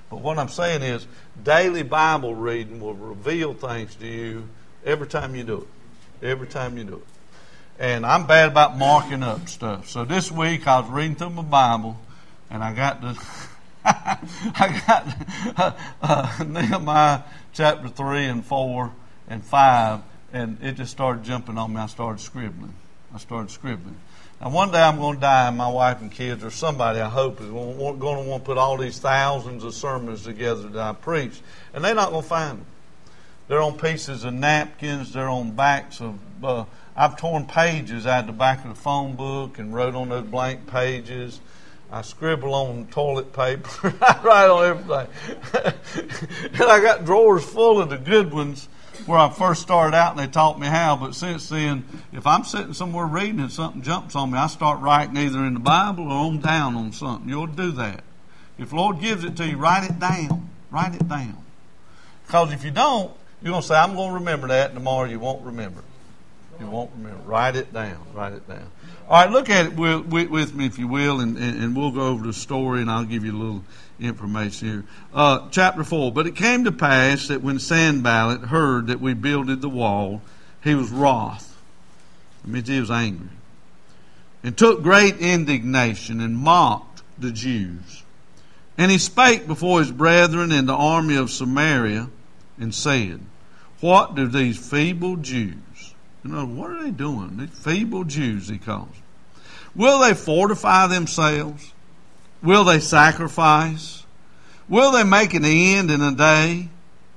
But what I'm saying is daily Bible reading will reveal things to you every time you do it. Every time you do it. And I'm bad about marking up stuff. So this week I was reading through my Bible and I got to Nehemiah chapter 3 and 4 and 5, and it just started jumping on me. I started scribbling. Now one day I'm going to die, and my wife and kids, or somebody I hope is going to want to put all these thousands of sermons together that I preached, and they're not going to find them. They're on pieces of napkins. They're on backs of... I've torn pages out of the back of the phone book and wrote on those blank pages. I scribble on toilet paper. I write on everything. And I got drawers full of the good ones where I first started out and they taught me how. But since then, if I'm sitting somewhere reading and something jumps on me, I start writing either in the Bible or on down on something. You ought to do that. If the Lord gives it to you, write it down. Write it down. Because if you don't, you're going to say, I'm going to remember that, and tomorrow you won't remember it. You won't remember. Write it down. Write it down. All right, look at it with me, if you will, and we'll go over the story, and I'll give you a little information here. Chapter 4. But it came to pass that when Sanballat heard that we builded the wall, he was wroth. That means he was angry. And took great indignation and mocked the Jews. And he spake before his brethren in the army of Samaria and said, what do these feeble Jews... You know, what are they doing? These feeble Jews, he calls them. Will they fortify themselves? Will they sacrifice? Will they make an end in a day?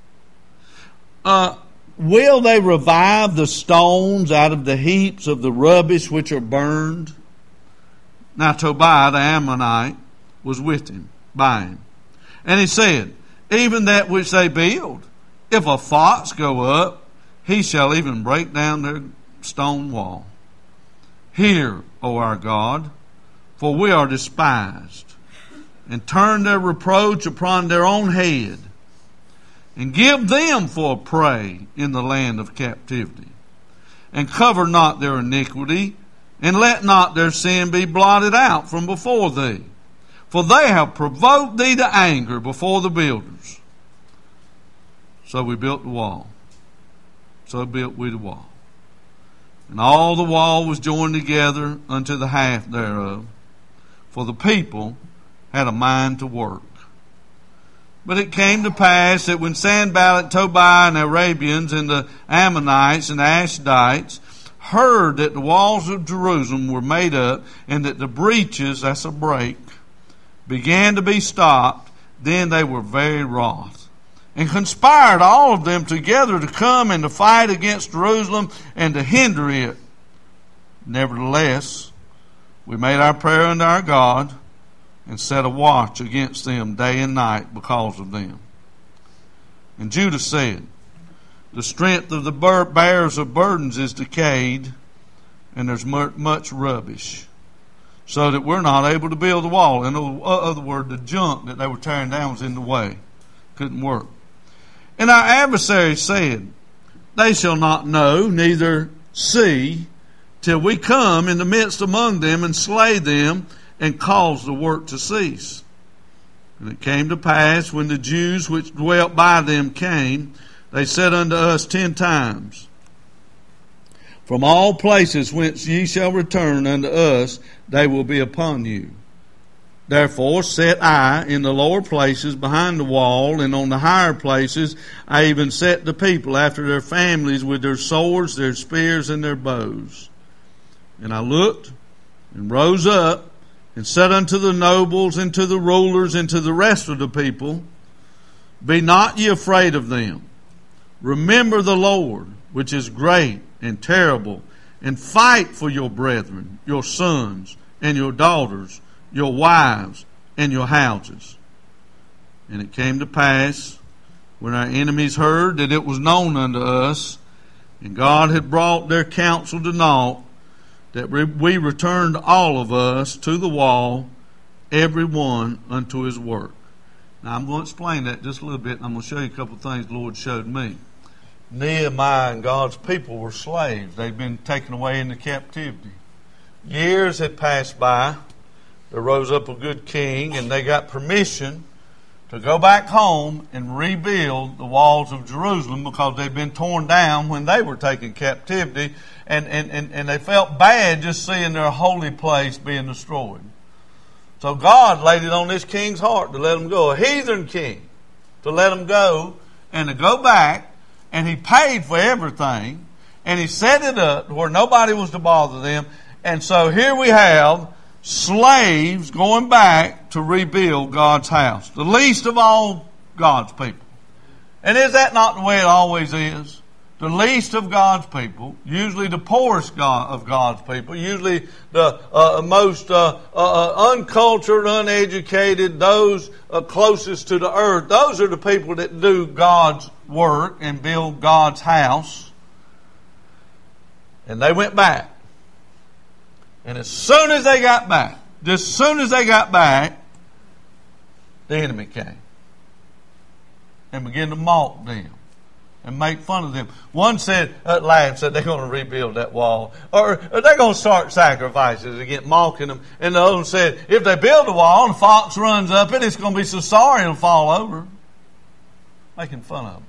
Will they revive the stones out of the heaps of the rubbish which are burned? Now Tobiah the Ammonite was with him, by him. And he said, even that which they build, if a fox go up, he shall even break down their stone wall. Hear, O our God, for we are despised, and turn their reproach upon their own head, and give them for a prey in the land of captivity. And cover not their iniquity, and let not their sin be blotted out from before thee. For they have provoked thee to anger before the builders. So we built the wall. So built we the wall. And all the wall was joined together unto the half thereof. For the people had a mind to work. But it came to pass that when Sanballat, Tobiah, and the Arabians, and the Ammonites, and the Ashdodites heard that the walls of Jerusalem were made up, and that the breaches, that's a break, began to be stopped, then they were very wroth. And conspired all of them together to come and to fight against Jerusalem and to hinder it. Nevertheless, we made our prayer unto our God and set a watch against them day and night because of them. And Judah said, the strength of the bearers of burdens is decayed, and there's much rubbish, so that we're not able to build the wall. In other words, the junk that they were tearing down was in the way. Couldn't work. And our adversary said, they shall not know, neither see, till we come in the midst among them and slay them and cause the work to cease. And it came to pass, when the Jews which dwelt by them came, they said unto us 10 times, from all places whence ye shall return unto us, they will be upon you. Therefore set I in the lower places behind the wall, and on the higher places I even set the people after their families with their swords, their spears, and their bows. And I looked and rose up and said unto the nobles and to the rulers and to the rest of the people, be not ye afraid of them. Remember the Lord, which is great and terrible, and fight for your brethren, your sons and your daughters, your wives, and your houses. And it came to pass, when our enemies heard that it was known unto us, and God had brought their counsel to naught, that we returned all of us to the wall, every one unto his work. Now I'm going to explain that just a little bit, and I'm going to show you a couple of things the Lord showed me. Nehemiah and God's people were slaves. They'd been taken away into captivity. Years had passed by. There rose up a good king, and they got permission to go back home and rebuild the walls of Jerusalem because they'd been torn down when they were taken captivity, and they felt bad just seeing their holy place being destroyed. So God laid it on this king's heart to let them go, a heathen king, to let them go and to go back, and he paid for everything, and he set it up where nobody was to bother them. And so here we have slaves going back to rebuild God's house, the least of all God's people. And is that not the way it always is? The least of God's people, usually the poorest of God's people, usually the most uncultured, uneducated, those closest to the earth, those are the people that do God's work and build God's house. And they went back. And as soon as they got back, the enemy came and began to mock them and make fun of them. One said, laughed, said they're going to rebuild that wall, or they're going to start sacrifices and get mocking them. And the other one said, if they build a wall and a fox runs up it, it's going to be so sorry it'll fall over. Making fun of them.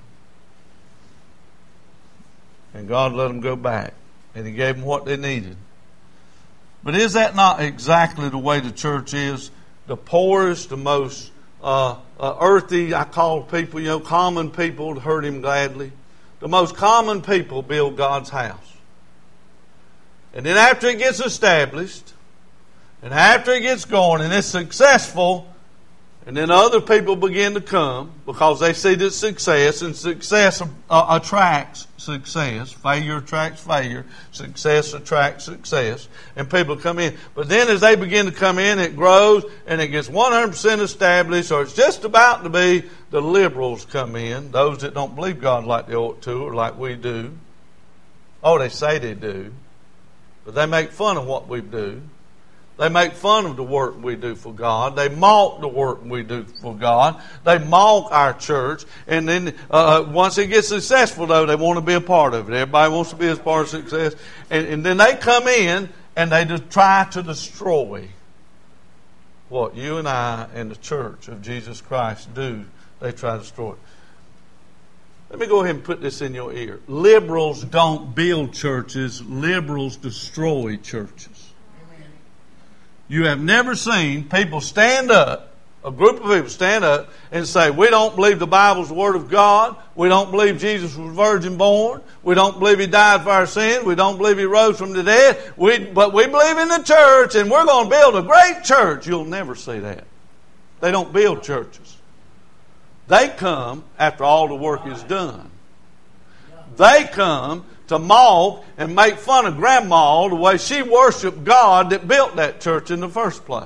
And God let them go back, and He gave them what they needed. But is that not exactly the way the church is? The poorest, the most earthy, I call people, common people to hurt Him gladly. The most common people build God's house. And then after it gets established, and after it gets going, and it's successful, and then other people begin to come because they see the success, and success attracts success. Failure attracts failure. Success attracts success. And people come in. But then as they begin to come in, it grows and it gets 100% established, or it's just about to be, the liberals come in, those that don't believe God like they ought to or like we do. Oh, they say they do. But they make fun of what we do. They make fun of the work we do for God. They mock the work we do for God. They mock our church. And then once it gets successful, though, they want to be a part of it. Everybody wants to be a part of success. And then they come in and they just try to destroy what you and I and the church of Jesus Christ do. They try to destroy it. Let me go ahead and put this in your ear. Liberals don't build churches. Liberals destroy churches. You have never seen people stand up, a group of people stand up and say, we don't believe the Bible's the Word of God. We don't believe Jesus was virgin born. We don't believe He died for our sins. We don't believe He rose from the dead. But we believe in the church and we're going to build a great church. You'll never see that. They don't build churches. They come after all the work is done. They come to mock and make fun of Grandma the way she worshiped God that built that church in the first place.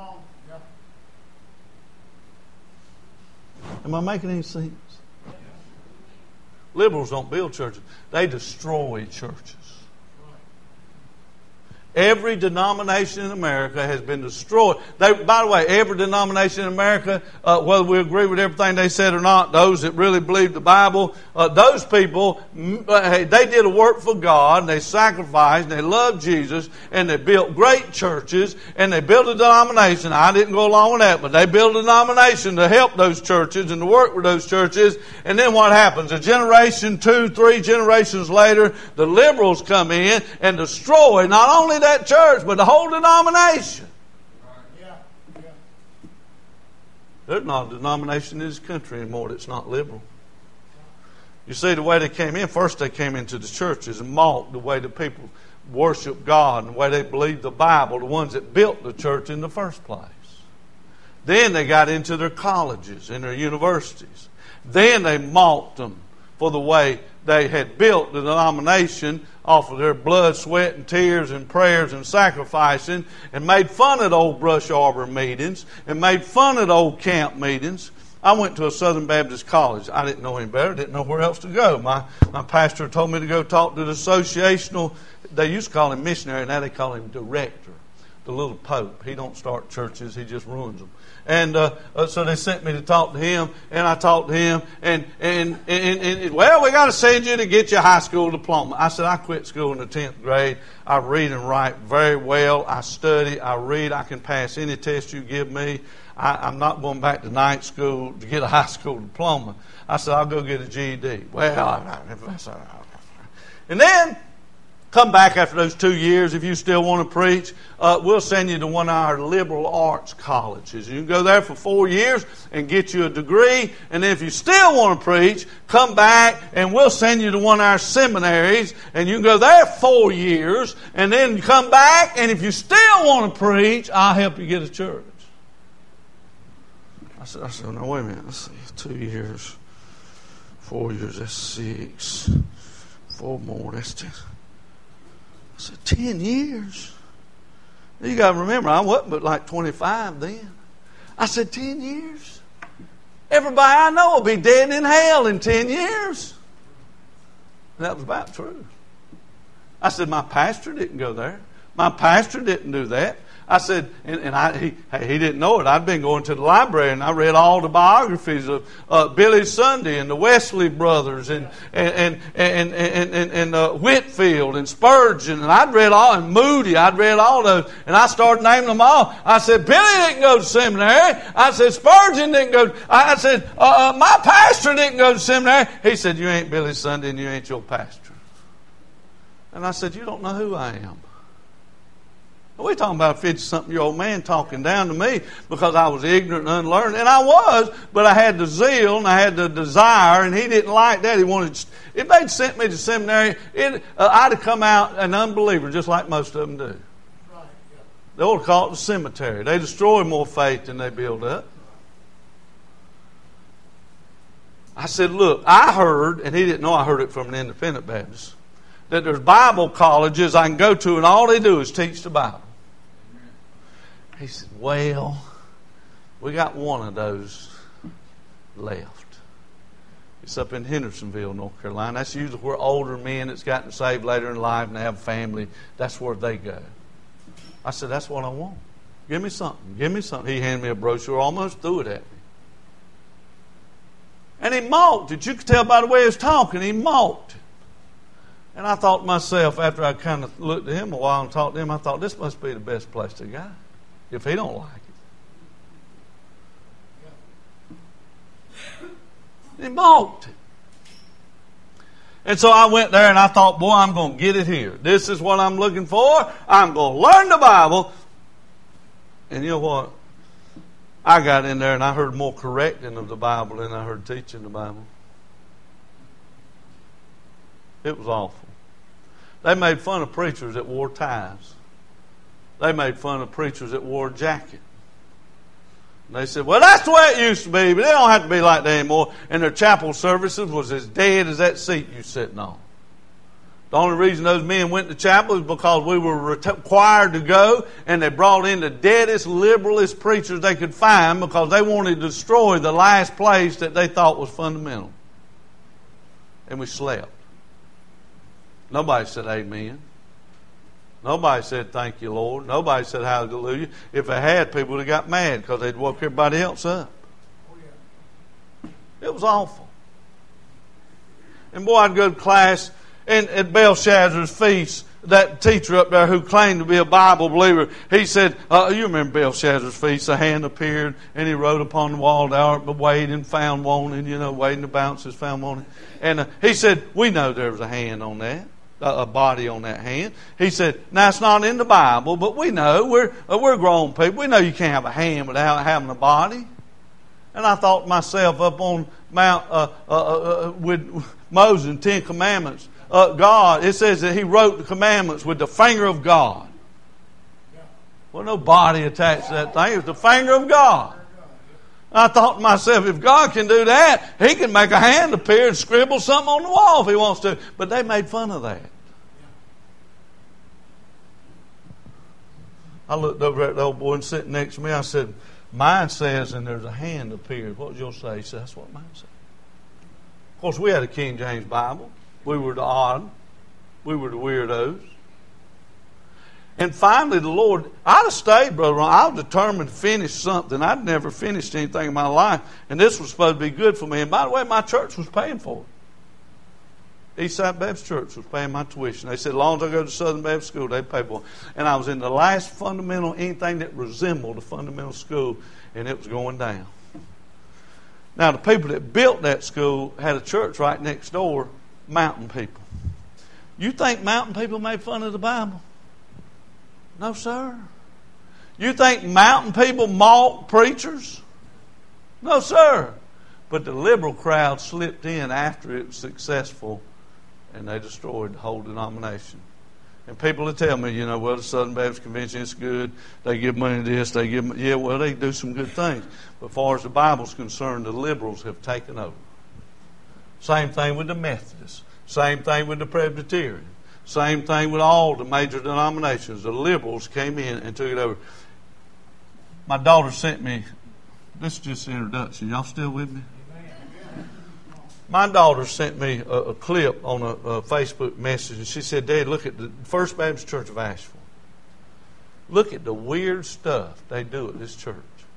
Am I making any sense? Liberals don't build churches. They destroy churches. Every denomination in America has been destroyed. By the way, every denomination in America, whether we agree with everything they said or not, those that really believe the Bible, those people, they did a work for God, and they sacrificed, and they loved Jesus, and they built great churches, and they built a denomination. I didn't go along with that, but they built a denomination to help those churches and to work with those churches. And then what happens? A generation, 2, 3 generations later, the liberals come in and destroy not only that church, but the whole denomination. There's not a denomination in this country anymore that's not liberal. You see, the way they came in, first they came into the churches and mocked the way the people worship God and the way they believe the Bible, the ones that built the church in the first place. Then they got into their colleges and their universities. Then they mocked them for the way they had built the denomination off of their blood, sweat, and tears and prayers and sacrificing, and made fun of the old brush arbor meetings and made fun of the old camp meetings. I went to a Southern Baptist college. I didn't know any better. Didn't know where else to go. My pastor told me to go talk to the associational, they used to call him missionary, now they call him director. The little pope. He don't start churches, he just ruins them. And so they sent me to talk to him, and I talked to him, and well, we got to send you to get your high school diploma. I said, I quit school in the 10th grade. I read and write very well. I study, I read, I can pass any test you give me. I'm not going back to night school to get a high school diploma. I said, I'll go get a GED. Well, and then come back after those 2 years. If you still want to preach, we'll send you to one of our liberal arts colleges. You can go there for 4 years and get you a degree. And then if you still want to preach, come back and we'll send you to one of our seminaries. And you can go there 4 years and then come back. And if you still want to preach, I'll help you get a church. I said, no, wait a minute. Let's see. 2 years, 4 years, that's 6. 4 more, that's 10. I said, 10 years? You got to remember, I wasn't but like 25 then. I said, 10 years? Everybody I know will be dead in hell in 10 years. And that was about true. I said, my pastor didn't go there. My pastor didn't do that. I said, he didn't know it. I'd been going to the library and I read all the biographies of Billy Sunday and the Wesley brothers and Whitfield and Spurgeon, and I'd read all, and Moody. I'd read all those, and I started naming them all. I said, Billy didn't go to seminary. I said, Spurgeon didn't go. I said, my pastor didn't go to seminary. He said, you ain't Billy Sunday and you ain't your pastor. And I said, you don't know who I am. We're talking about a 50-something-year-old man talking down to me because I was ignorant and unlearned. And I was, but I had the zeal and I had the desire, and he didn't like that. He wanted, if they'd sent me to seminary, I'd have come out an unbeliever, just like most of them do. They ought to call it the cemetery. They destroy more faith than they build up. I said, look, I heard, and he didn't know I heard it from an independent Baptist, that there's Bible colleges I can go to, and all they do is teach the Bible. He said, well, we got one of those left. It's up in Hendersonville, North Carolina. That's usually where older men that's gotten saved later in life and they have a family, that's where they go. I said, that's what I want. Give me something. Give me something. He handed me a brochure, almost threw it at me. And he mocked it. You could tell by the way he was talking, he mocked it. And I thought to myself, after I kind of looked at him a while and talked to him, I thought, this must be the best place to go. If he don't like it. He balked it. And so I went there and I thought, boy, I'm going to get it here. This is what I'm looking for. I'm going to learn the Bible. And you know what? I got in there and I heard more correcting of the Bible than I heard teaching the Bible. It was awful. They made fun of preachers that wore ties. They made fun of preachers that wore a jacket. And they said, well, that's the way it used to be, but it don't have to be like that anymore. And their chapel services was as dead as that seat you're sitting on. The only reason those men went to chapel is because we were required to go, and they brought in the deadest, liberalist preachers they could find because they wanted to destroy the last place that they thought was fundamental. And we slept. Nobody said amen. Nobody said thank you, Lord. Nobody said hallelujah. If they had, people would have got mad because they'd woke everybody else up. It was awful. And boy, I'd go to class, and at Belshazzar's feast, that teacher up there who claimed to be a Bible believer, he said, you remember Belshazzar's feast, a hand appeared, and he wrote upon the wall, thou art weighed and found wanting, waiting to bounce is found wanting. And he said, we know there was a hand on that. A body on that hand. He said, now it's not in the Bible, but we know, we're grown people. We know you can't have a hand without having a body. And I thought to myself, up on Mount with Moses and 10 Commandments, God, it says that he wrote the commandments with the finger of God. Well, no body attached to that thing. It was the finger of God. I thought to myself, if God can do that, he can make a hand appear and scribble something on the wall if he wants to. But they made fun of that. I looked over at the old boy and sitting next to me. I said, mine says, and there's a hand appeared. What would yours say? He said, that's what mine said. Of course, we had a King James Bible. We were the odd. We were the weirdos. And finally, the Lord, I'd have stayed, Brother Ron. I was determined to finish something. I'd never finished anything in my life. And this was supposed to be good for me. And by the way, my church was paying for it. Eastside Baptist Church was paying my tuition. They said, as long as I go to Southern Baptist School, they pay for it. And I was in the last fundamental, anything that resembled a fundamental school. and it was going down. Now, the people that built that school had a church right next door, mountain people. You think mountain people made fun of the Bible? No, sir. You think mountain people mock preachers? No, sir. But the liberal crowd slipped in after it was successful, and they destroyed the whole denomination. And people will tell me, well, the Southern Baptist Convention is good. They give money to this. They do some good things. But as far as the Bible's concerned, the liberals have taken over. Same thing with the Methodists. Same thing with the Presbyterian. Same thing with all the major denominations. The liberals came in and took it over. My daughter sent me, this is just an introduction. Y'all still with me? My daughter sent me a clip on a Facebook message, and she said, Dad, look at the First Baptist Church of Asheville. Look at the weird stuff they do at this church.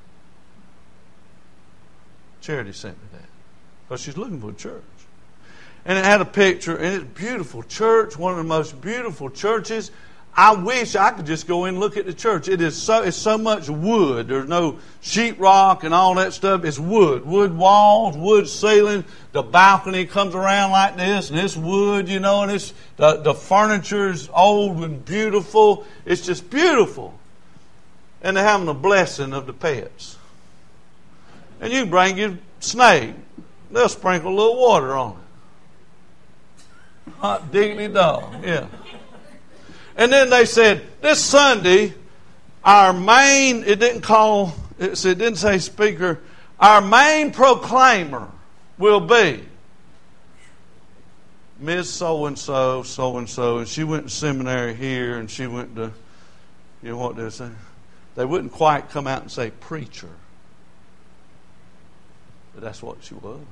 Charity sent me that because she's looking for a church. And it had a picture, and it's a beautiful church, one of the most beautiful churches. I wish I could just go in and look at the church. It's so much wood. There's no sheetrock and all that stuff. It's wood walls, wood ceiling. The balcony comes around like this, and it's wood, and it's the furniture is old and beautiful. It's just beautiful. And they're having a blessing of the pets. And you bring your snake. They'll sprinkle a little water on it. Hot diggity dog, yeah. And then they said, this Sunday, our main, it didn't say speaker, our main proclaimer will be Miss So-and-so, so-and-so, and she went to seminary here, and she went to, what did they say? They wouldn't quite come out and say preacher. But that's what she was.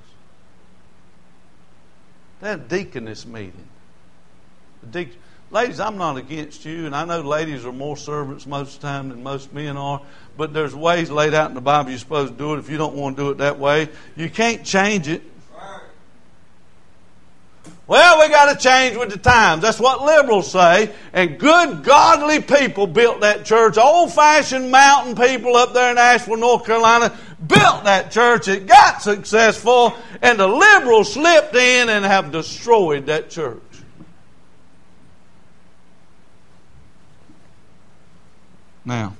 They had a deaconess meeting. Ladies, I'm not against you, and I know ladies are more servants most of the time than most men are, but there's ways laid out in the Bible you're supposed to do it. If you don't want to do it that way, you can't change it. Well, we got to change with the times. That's what liberals say. And good, godly people built that church. Old-fashioned mountain people up there in Asheville, North Carolina, built that church. It got successful, and the liberals slipped in and have destroyed that church. Now,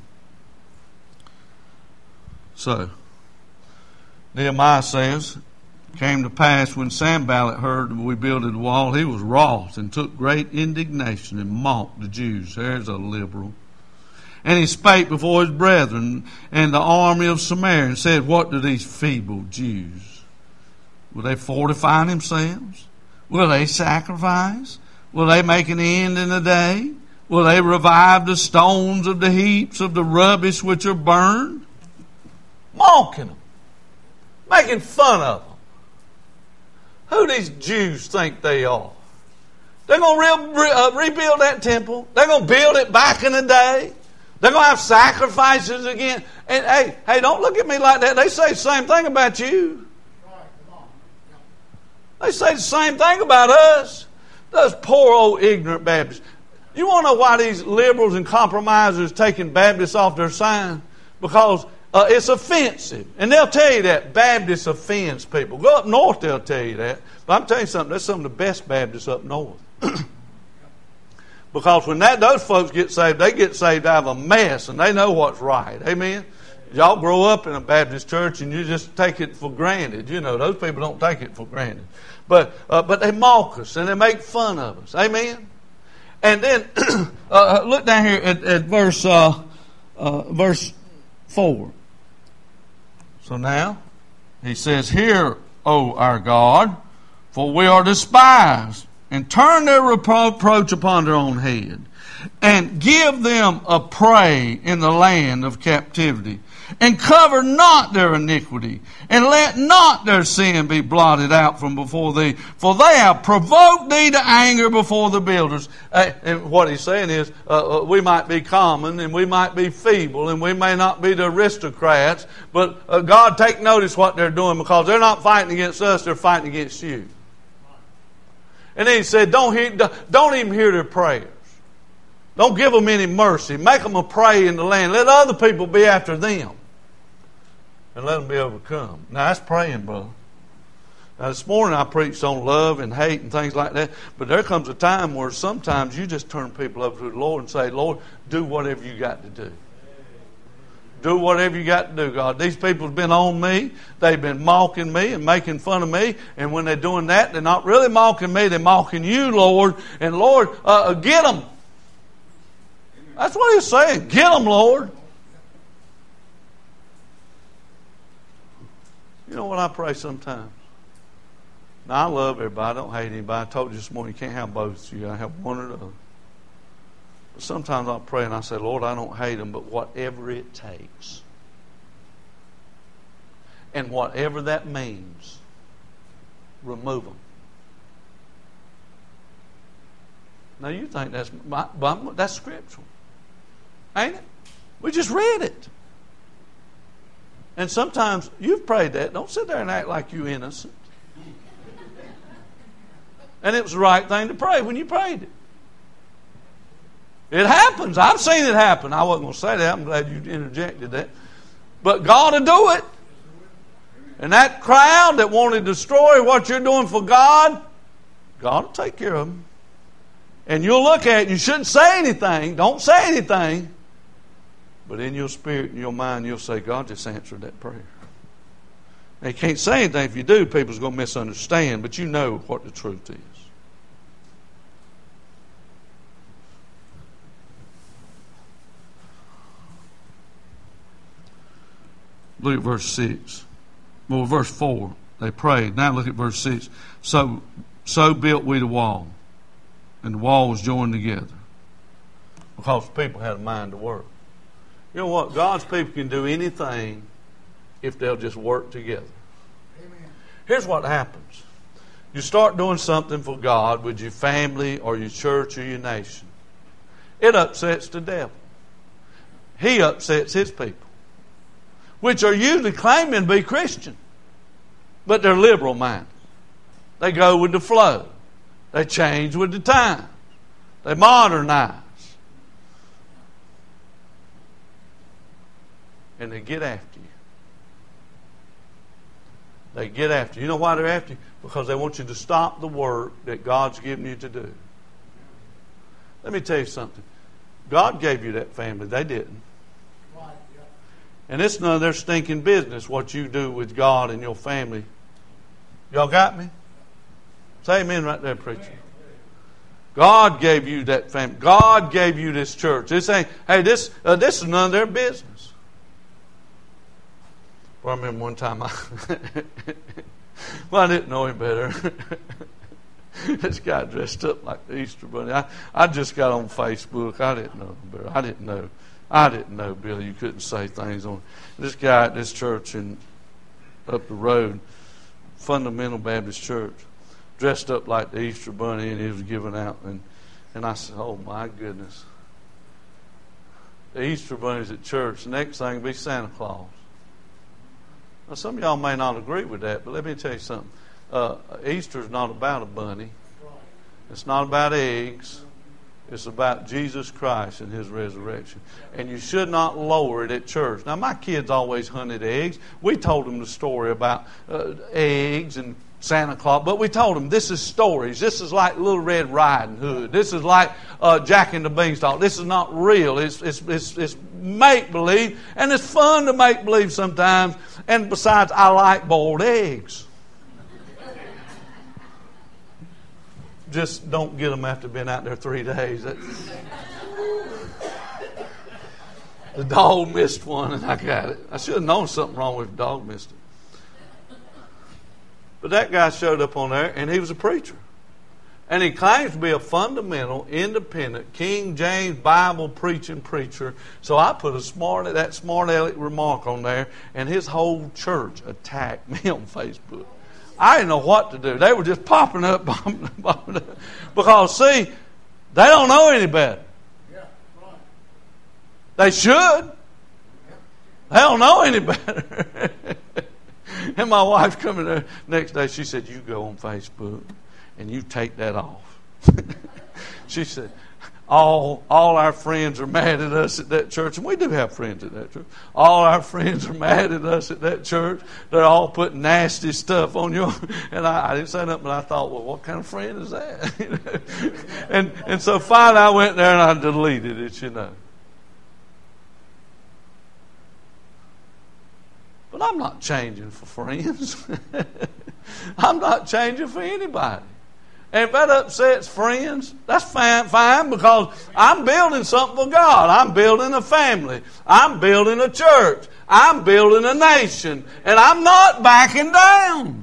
so, Nehemiah says, came to pass when Sanballat heard that we builded the wall, he was wroth and took great indignation and mocked the Jews. There's a liberal. And he spake before his brethren and the army of Samaria and said, what do these feeble Jews? Will they fortify themselves? Will they sacrifice? Will they make an end in a day? Will they revive the stones of the heaps of the rubbish which are burned? Mocking them. Making fun of them. Who these Jews think they are? They're going to rebuild that temple. They're going to build it back in the day. They're going to have sacrifices again. And hey, don't look at me like that. They say the same thing about you. They say the same thing about us. Those poor old ignorant Baptists. You want to know why these liberals and compromisers taking Baptists off their sign? Because it's offensive. And they'll tell you that. Baptists offends people. Go up north, they'll tell you that. But I'm telling you something, there's some of the best Baptists up north. Because when those folks get saved, they get saved out of a mess, and they know what's right. Amen? Y'all grow up in a Baptist church, and you just take it for granted. Those people don't take it for granted. But they mock us, and they make fun of us. Amen? And then, look down here at verse 4. So now, he says, hear, O our God, for we are despised, and turn their reproach upon their own head, and give them a prey in the land of captivity, and cover not their iniquity, and let not their sin be blotted out from before thee, for they have provoked thee to anger before the builders. And what he's saying is, we might be common, and we might be feeble, and we may not be the aristocrats, but God, take notice what they're doing, because they're not fighting against us, they're fighting against you. And then he said, don't even hear their prayers. Don't give them any mercy. Make them a prey in the land. Let other people be after them. and let them be overcome. Now that's praying, brother. Now this morning I preached on love and hate and things like that, but there comes a time where sometimes you just turn people over to the Lord and say, Lord, do whatever you got to do. Do whatever you got to do, God. These people have been on me. They've been mocking me and making fun of me. And when they're doing that, they're not really mocking me. They're mocking you, Lord. And Lord, get them. That's what he's saying. Get them, Lord. You know what I pray sometimes? Now, I love everybody. I don't hate anybody. I told you this morning, you can't have both. You got to have one or the other. But sometimes I'll pray and I say, Lord, I don't hate them, but whatever it takes. And whatever that means, remove them. Now you think that's scriptural. Ain't it? We just read it. And sometimes you've prayed that. Don't sit there and act like you're innocent. And it was the right thing to pray when you prayed it. It happens. I've seen it happen. I wasn't going to say that. I'm glad you interjected that. But God will do it. And that crowd that wanted to destroy what you're doing for God, God will take care of them. And you'll look at it. You shouldn't say anything. Don't say anything. But in your spirit and your mind, you'll say, God just answered that prayer. Now, you can't say anything. If you do, people's going to misunderstand. But you know what the truth is. Look at verse 6. Well, verse 4. They prayed. Now look at verse 6. So built we the wall. And the wall was joined together. Because people had a mind to work. You know what? God's people can do anything if they'll just work together. Amen. Here's what happens. You start doing something for God with your family or your church or your nation. It upsets the devil. He upsets his people, which are usually claiming to be Christian, but they're liberal minded. They go with the flow. They change with the times. They modernize. And they get after you. They get after you. You know why they're after you? Because they want you to stop the work that God's given you to do. Let me tell you something. God gave you that family. They didn't. And it's none of their stinking business what you do with God and your family. Y'all got me? Say amen right there, preacher. God gave you that family. God gave you this church. This ain't, hey, this is none of their business. Well, I remember one time I didn't know him better. This guy dressed up like the Easter Bunny. I just got on Facebook. I didn't know him better. I didn't know, Billy, you couldn't say things on this guy at this church up the road, Fundamental Baptist Church, dressed up like the Easter Bunny, and he was giving out. And I said, oh, my goodness. The Easter Bunny's at church. The next thing will be Santa Claus. Now, some of y'all may not agree with that, but let me tell you something. Easter's not about a bunny. It's not about eggs. It's about Jesus Christ and His resurrection. And you should not lower it at church. Now, my kids always hunted eggs. We told them the story about eggs and Santa Claus. But we told them, this is stories. This is like Little Red Riding Hood. This is like Jack and the Beanstalk. This is not real. It's make-believe. And it's fun to make-believe sometimes. And besides, I like boiled eggs. Just don't get them after being out there 3 days. The dog missed one and I got it. I should have known something wrong with the dog missed it. But that guy showed up on there and he was a preacher. And he claims to be a fundamental, independent, King James Bible preaching preacher. So I put that smart aleck remark on there, and his whole church attacked me on Facebook. I didn't know what to do. They were just popping up. Because, see, they don't know any better. They should. They don't know any better. And my wife coming there next day, she said, you go on Facebook and you take that off. She said, all our friends are mad at us at that church, and we do have friends at that church. All our friends are mad at us at that church. They're all putting nasty stuff on you. And I didn't say nothing, but I thought, well, what kind of friend is that? and so finally I went there and I deleted it, But I'm not changing for friends. I'm not changing for anybody. And if that upsets friends, that's fine, because I'm building something for God. I'm building a family. I'm building a church. I'm building a nation. And I'm not backing down.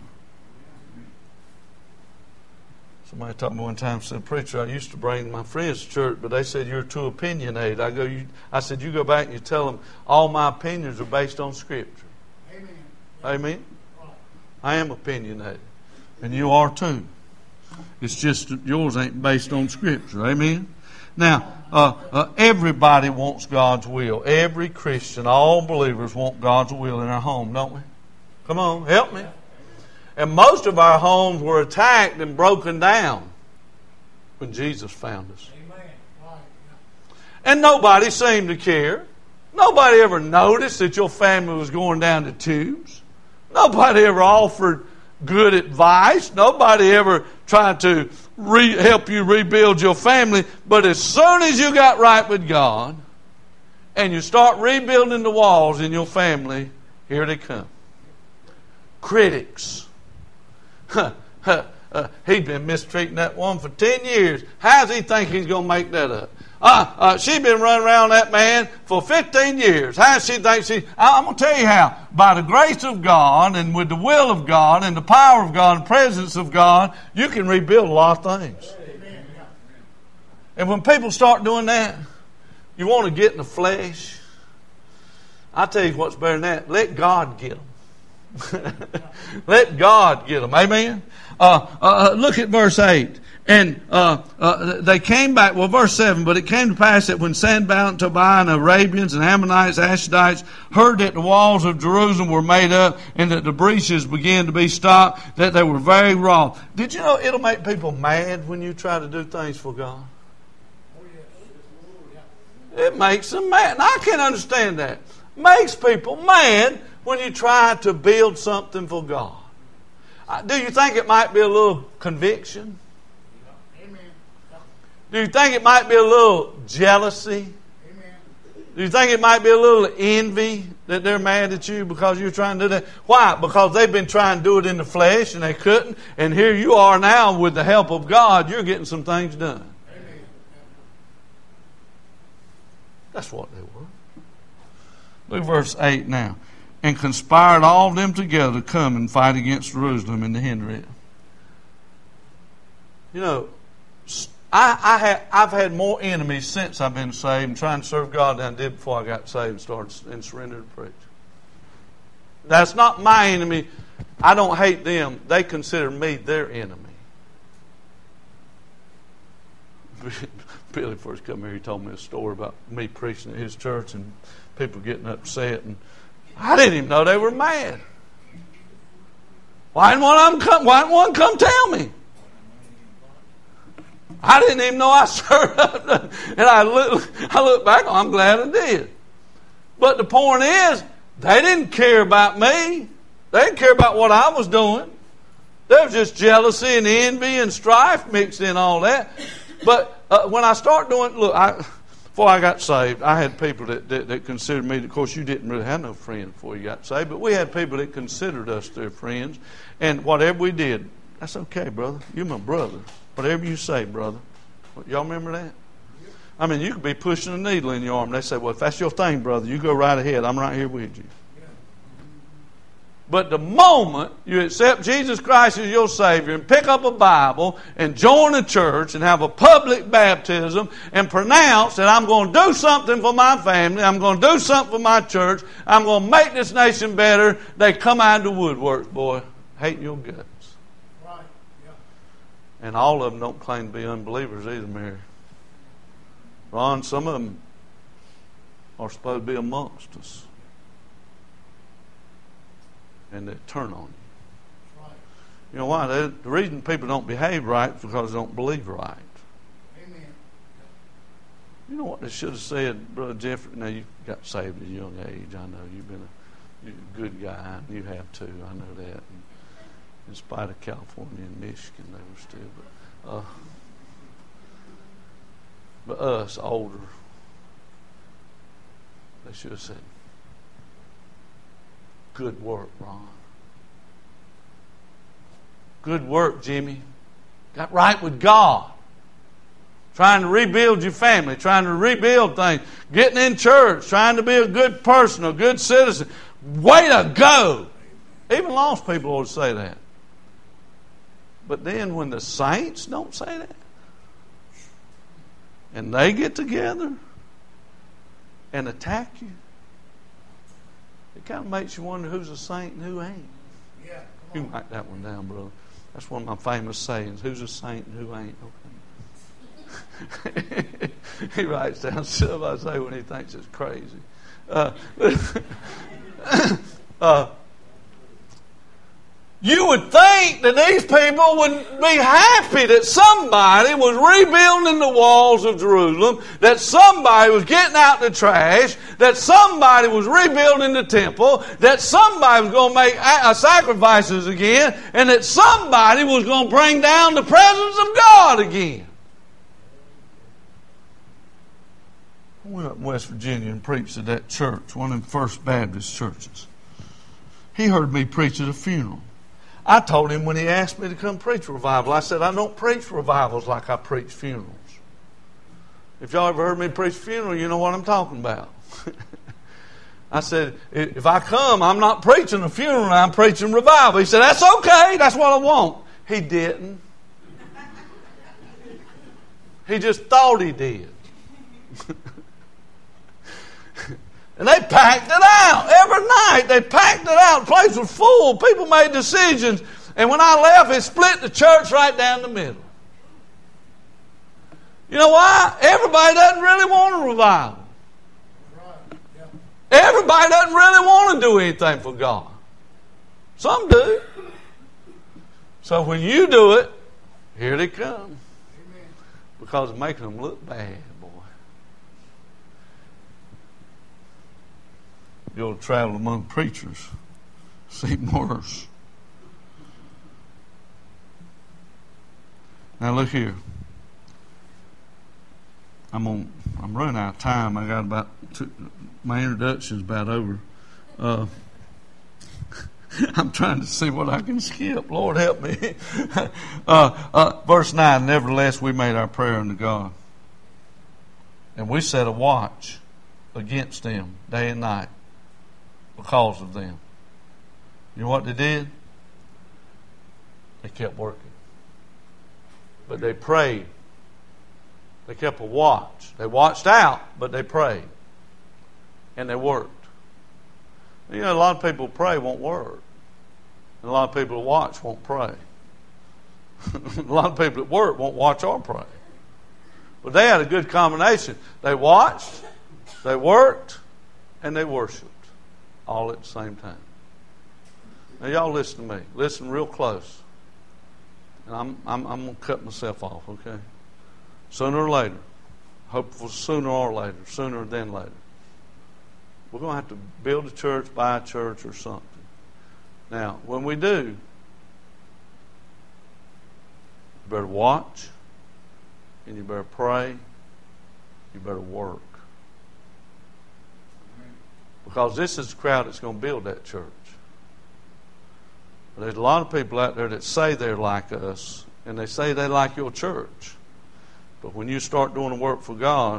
Somebody told me one time, said, "Preacher, I used to bring my friends to church, but they said you're too opinionated." I said, "You go back and you tell them all my opinions are based on Scripture." Amen. Amen. I am opinionated. And you are too. It's just that yours ain't based on Scripture. Amen? Now, everybody wants God's will. Every Christian, all believers want God's will in our home, don't we? Come on, help me. And most of our homes were attacked and broken down when Jesus found us. And nobody seemed to care. Nobody ever noticed that your family was going down the tubes. Nobody ever offered good advice. Nobody ever tried to help you rebuild your family. But as soon as you got right with God and you start rebuilding the walls in your family, here they come. Critics. He'd been mistreating that woman for 10 years. How does he think he's going to make that up? She's been running around that man for 15 years. How does she think I'm going to tell you how. By the grace of God and with the will of God and the power of God and the presence of God, you can rebuild a lot of things. And when people start doing that, you want to get in the flesh. I'll tell you what's better than that. Let God get them. Let God get them. Amen? Look at verse 8. And they came back, verse 7, but it came to pass that when Sanballat, Tobiah, and Arabians, and Ammonites, Ashdodites heard that the walls of Jerusalem were made up and that the breaches began to be stopped, that they were very wroth. Did you know it'll make people mad when you try to do things for God? It makes them mad. And I can't understand that. Makes people mad when you try to build something for God. Do you think it might be a little conviction? Do you think it might be a little jealousy? Amen. Do you think it might be a little envy that they're mad at you because you're trying to do that? Why? Because they've been trying to do it in the flesh and they couldn't. And here you are now with the help of God, you're getting some things done. Amen. That's what they were. Look at verse 8 now. And conspired all of them together to come and fight against Jerusalem and to hinder it. You know, I've had more enemies since I've been saved and trying to serve God than I did before I got saved and started and surrendered to preach. That's not my enemy. I don't hate them. They consider me their enemy. Billy first come here, he told me a story about me preaching at his church and people getting upset, and I didn't even know they were mad. Why didn't one come tell me? I didn't even know I served up. And I look back, I'm glad I did. But the point is, they didn't care about me. They didn't care about what I was doing. There was just jealousy and envy and strife mixed in all that. But when I start doing, before I got saved, I had people that considered me. Of course, you didn't really have no friends before you got saved, but we had people that considered us their friends. And whatever we did, that's okay, brother. You're my brother. Whatever you say, brother. Y'all remember that? I mean, you could be pushing a needle in your arm. They say, well, if that's your thing, brother, you go right ahead. I'm right here with you. But the moment you accept Jesus Christ as your Savior and pick up a Bible and join a church and have a public baptism and pronounce that I'm going to do something for my family, I'm going to do something for my church, I'm going to make this nation better, they come out of the woodwork, boy, hating your guts. Right. Yeah. And all of them don't claim to be unbelievers either, Mary. Ron, some of them are supposed to be amongst us. And they turn on you. Right. You know why? The reason people don't behave right is because they don't believe right. Amen. You know what they should have said, Brother Jeffrey? Now, you got saved at a young age. I know you've been you're a good guy, and you have too. I know that. And in spite of California and Michigan, they were still. But us, older, they should have said, good work, Ron. Good work, Jimmy. Got right with God. Trying to rebuild your family, trying to rebuild things, getting in church, trying to be a good person, a good citizen. Way to go! Even lost people ought to say that. But then when the saints don't say that, and they get together and attack you, it kind of makes you wonder who's a saint and who ain't. Yeah, you can write that one down, brother. That's one of my famous sayings. Who's a saint and who ain't? Okay. He writes down stuff I say when he thinks it's crazy. You would think that these people would be happy that somebody was rebuilding the walls of Jerusalem, that somebody was getting out the trash, that somebody was rebuilding the temple, that somebody was going to make sacrifices again, and that somebody was going to bring down the presence of God again. I went up in West Virginia and preached at that church, one of them First Baptist churches. He heard me preach at a funeral. I told him when he asked me to come preach revival, I said, I don't preach revivals like I preach funerals. If y'all ever heard me preach funeral, you know what I'm talking about. I said, if I come, I'm not preaching a funeral, I'm preaching revival. He said, that's okay, that's what I want. He didn't. He just thought he did. And they packed it out. Every night they packed it out. The place was full. People made decisions. And when I left, it split the church right down the middle. You know why? Everybody doesn't really want a revival. Everybody doesn't really want to do anything for God. Some do. So when you do it, here they come. Because it's making them look bad. You'll travel among preachers. Seem worse. Now look here. I'm running out of time. I got about my introduction's about over. I'm trying to see what I can skip. Lord help me. Verse 9. Nevertheless, we made our prayer unto God, and we set a watch against them day and night, because of them. You know what they did? They kept working. But they prayed. They kept a watch. They watched out, but they prayed. And they worked. You know, a lot of people pray won't work. And a lot of people that watch won't pray. A lot of people that work won't watch or pray. But they had a good combination. They watched, they worked, and they worshiped. All at the same time. Now y'all listen to me. Listen real close. And I'm going to cut myself off, okay? Sooner or later. Hopefully sooner or later. Sooner than later. We're going to have to build a church, buy a church or something. Now, when we do, you better watch. And you better pray. You better work. Because this is the crowd that's going to build that church. But there's a lot of people out there that say they're like us, and they say they like your church. But when you start doing the work for God,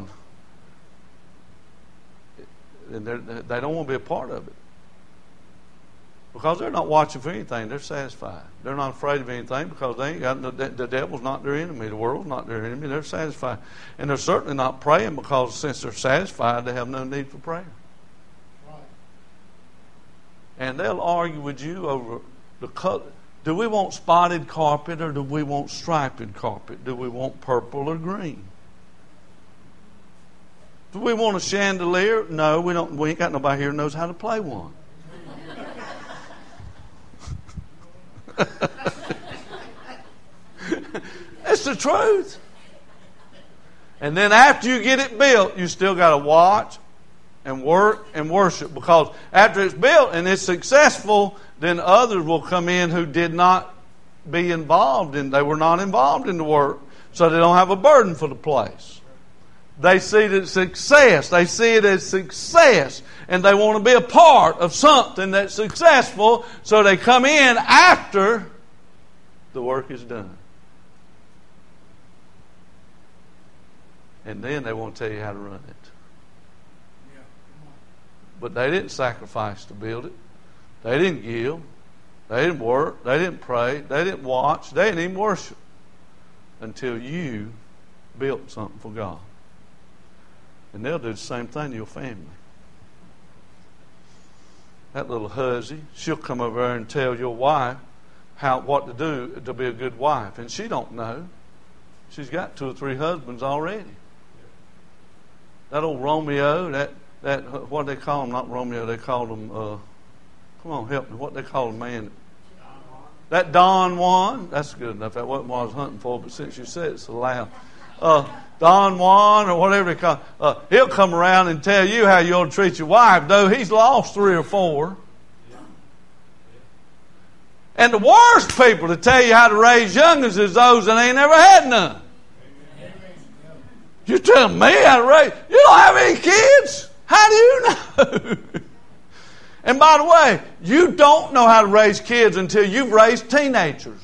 they don't want to be a part of it. Because they're not watching for anything. They're satisfied. They're not afraid of anything because they ain't got the devil's not their enemy. The world's not their enemy. They're satisfied. And they're certainly not praying because since they're satisfied, they have no need for prayer. And they'll argue with you over the color. Do we want spotted carpet or do we want striped carpet? Do we want purple or green? Do we want a chandelier? No, we don't. We ain't got nobody here who knows how to play one. It's the truth. And then after you get it built, you still got to watch and work and worship. Because after it's built and it's successful, then others will come in who did not be involved in, they were not involved in the work. So they don't have a burden for the place. They see it as success. They see it as success. And they want to be a part of something that's successful. So they come in after the work is done. And then they want to tell you how to run it. But they didn't sacrifice to build it. They didn't give. They didn't work. They didn't pray. They didn't watch. They didn't even worship until you built something for God. And they'll do the same thing to your family. That little hussy, she'll come over there and tell your wife what to do to be a good wife. And she don't know. She's got 2 or 3 husbands already. That old Romeo, that what they call him, not Romeo, they called him, come on, help me, what they call him, man? That Don Juan, that's good enough. That wasn't what I was hunting for, but since you said it so loud. Don Juan or whatever they call it, he'll come around and tell you how you ought to treat your wife, though he's lost 3 or 4. And the worst people to tell you how to raise youngins is those that ain't never had none. You tell me how to raise, you don't have any kids? How do you know? And by the way, you don't know how to raise kids until you've raised teenagers.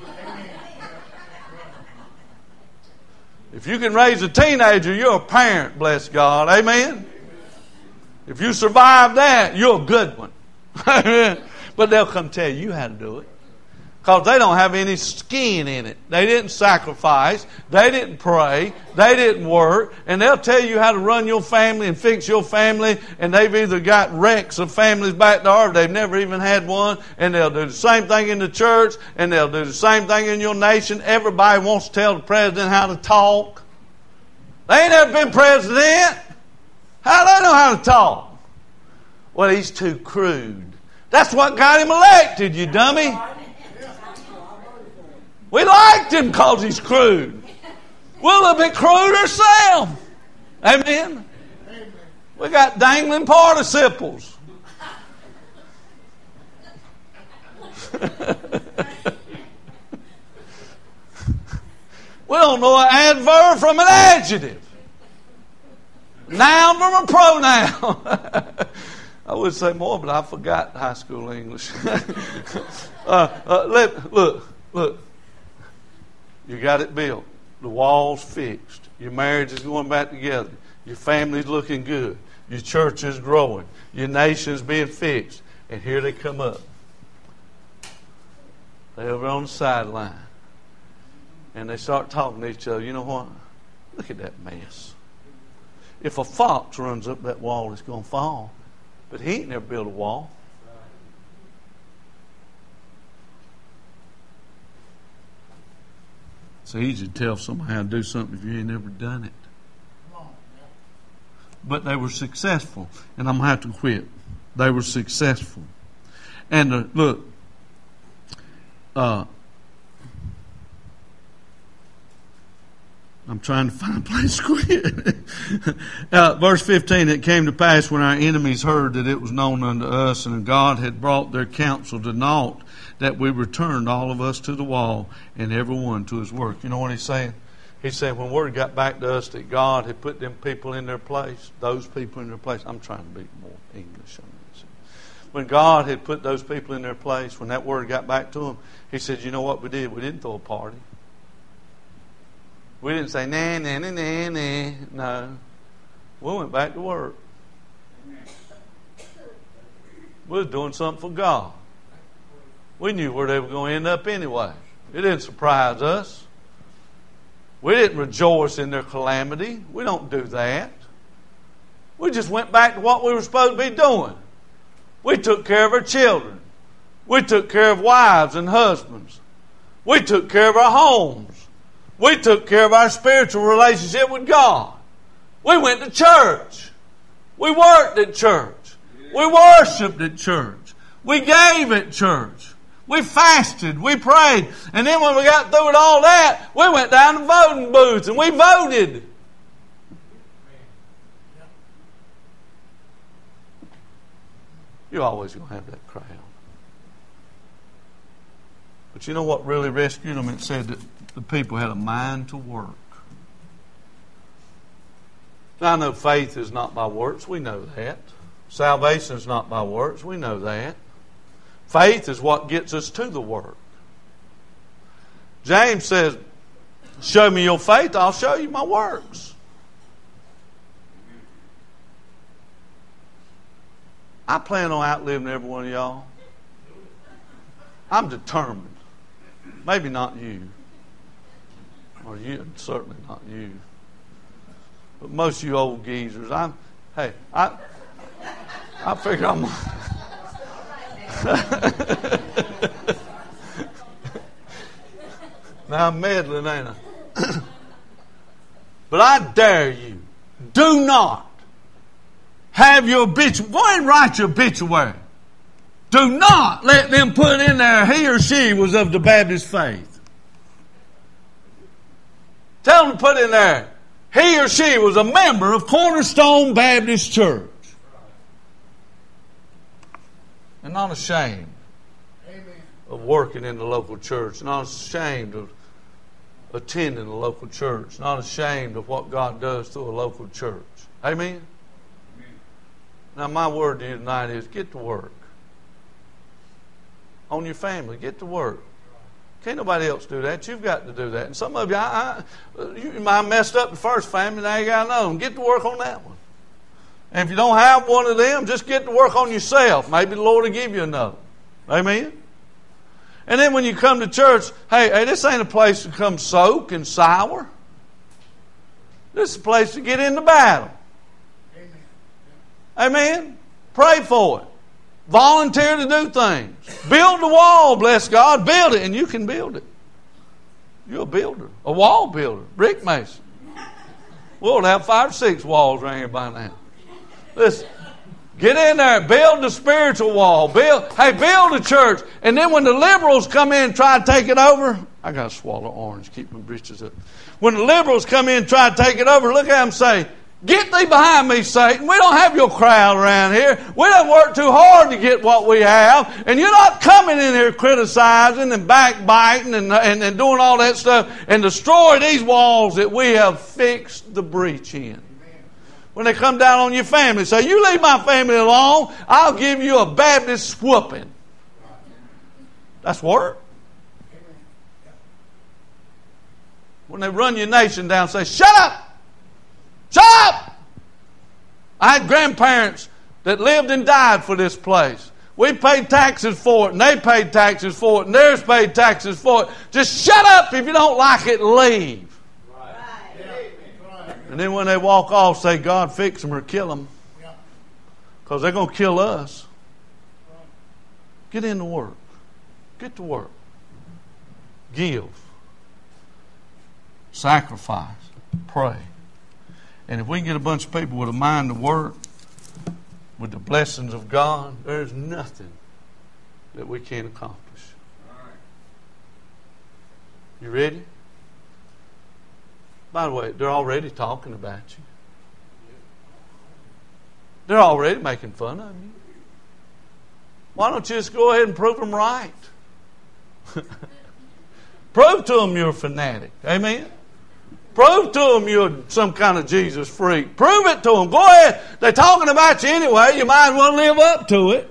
If you can raise a teenager, you're a parent, bless God. Amen? If you survive that, you're a good one. Amen? But they'll come tell you how to do it. Because they don't have any skin in it. They didn't sacrifice. They didn't pray. They didn't work. And they'll tell you how to run your family and fix your family. And they've either got wrecks of families back there or they've never even had one. And they'll do the same thing in the church. And they'll do the same thing in your nation. Everybody wants to tell the president how to talk. They ain't never been president. How do they know how to talk? Well, he's too crude. That's what got him elected, you dummy. We liked him because he's crude. We're a bit crude ourselves. Amen? We got dangling participles. We don't know an adverb from an adjective. Noun from a pronoun. I would say more, but I forgot high school English. Look. You got it built. The wall's fixed. Your marriage is going back together. Your family's looking good. Your church is growing. Your nation's being fixed. And here they come up. They're over on the sideline. And they start talking to each other. You know what? Look at that mess. If a fox runs up that wall, it's going to fall. But he ain't never built a wall. It's easy to tell somebody how to do something if you ain't never done it. But they were successful. And I'm going to have to quit. They were successful. And look, I'm trying to find a place to quit. Verse 15, it came to pass when our enemies heard that it was known unto us and God had brought their counsel to naught, that we returned all of us to the wall and every one to his work. You know what he's saying? He said when word got back to us that God had put them people in their place, those people in their place. I'm trying to be more English on this. When God had put those people in their place, when that word got back to them, he said, you know what we did? We didn't throw a party. We didn't say, nah, nah, nah, nah, nah. No. We went back to work. We was doing something for God. We knew where they were going to end up anyway. It didn't surprise us. We didn't rejoice in their calamity. We don't do that. We just went back to what we were supposed to be doing. We took care of our children. We took care of wives and husbands. We took care of our homes. We took care of our spiritual relationship with God. We went to church. We worked at church. We worshiped at church. We gave at church. We fasted. We prayed. And then when we got through with all that, we went down to voting booths and we voted. You're always going to have that crowd. But you know what really rescued them? It said that the people had a mind to work. Now, I know faith is not by works. We know that. Salvation is not by works. We know that. Faith is what gets us to the work. James says, show me your faith, I'll show you my works. I plan on outliving every one of y'all. I'm determined. Maybe not you. Or you, certainly not you. But most of you old geezers, I figure I'm... Now I'm meddling, ain't I? But I dare you, do not have your obituary. Go ahead and write your obituary. Do not let them put in there he or she was of the Baptist faith. Tell them to put in there he or she was a member of Cornerstone Baptist Church. And not ashamed of working in the local church. Not ashamed of attending the local church. Not ashamed of what God does through a local church. Amen? Now my word to you tonight is get to work. On your family, get to work. Can't nobody else do that. You've got to do that. And some of you, you might have messed up the first family, now you got another one. Get to work on that one. And if you don't have one of them, just get to work on yourself. Maybe the Lord will give you another. Amen? And then when you come to church, hey, this ain't a place to come soak and sour. This is a place to get into battle. Amen? Pray for it. Volunteer to do things. Build the wall, bless God. Build it, and you can build it. You're a builder. A wall builder. Brick mason. We'll have 5 or 6 walls around here by now. Listen. Get in there. Build the spiritual wall. Build a church. And then when the liberals come in and try to take it over, I got to swallow orange. Keep my britches up. When the liberals come in and try to take it over, look at them say, get thee behind me, Satan. We don't have your crowd around here. We don't work too hard to get what we have. And you're not coming in here criticizing and backbiting and doing all that stuff and destroy these walls that we have fixed the breach in. When they come down on your family, say, you leave my family alone, I'll give you a Baptist whooping. That's work. When they run your nation down, say, shut up! Shut up! I had grandparents that lived and died for this place. We paid taxes for it, and they paid taxes for it, and theirs paid taxes for it. Just shut up if you don't like it, leave. And then when they walk off, say, God, fix them or kill them. Because they're going to kill us. Get into work. Get to work. Give. Sacrifice. Pray. And if we can get a bunch of people with a mind to work, with the blessings of God, there's nothing that we can't accomplish. You ready? By the way, they're already talking about you. They're already making fun of you. Why don't you just go ahead and prove them right? Prove to them you're a fanatic. Amen? Prove to them you're some kind of Jesus freak. Prove it to them. Go ahead. They're talking about you anyway. You might as well live up to it.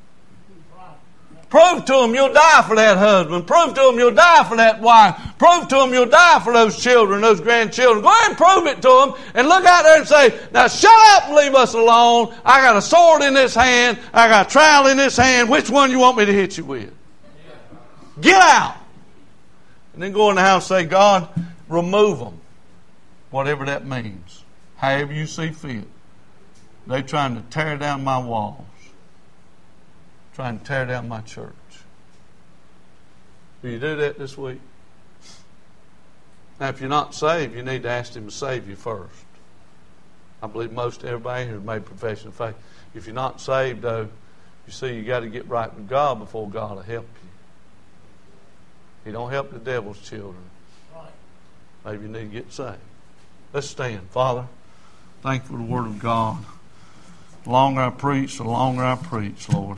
Prove to them you'll die for that husband. Prove to them you'll die for that wife. Prove to them you'll die for those children, those grandchildren. Go ahead and prove it to them and look out there and say, now shut up and leave us alone. I got a sword in this hand. I got a trowel in this hand. Which one you want me to hit you with? Get out. And then go in the house and say, God, remove them. Whatever that means. However you see fit. They're trying to tear down my walls. Trying to tear down my church. Will you do that this week? Now, if you're not saved, you need to ask Him to save you first. I believe most everybody here has made profession of faith. If you're not saved, though, you see, you got to get right with God before God will help you. He don't help the devil's children. Maybe you need to get saved. Let's stand. Father, thank you for the Word of God. The longer I preach, Lord.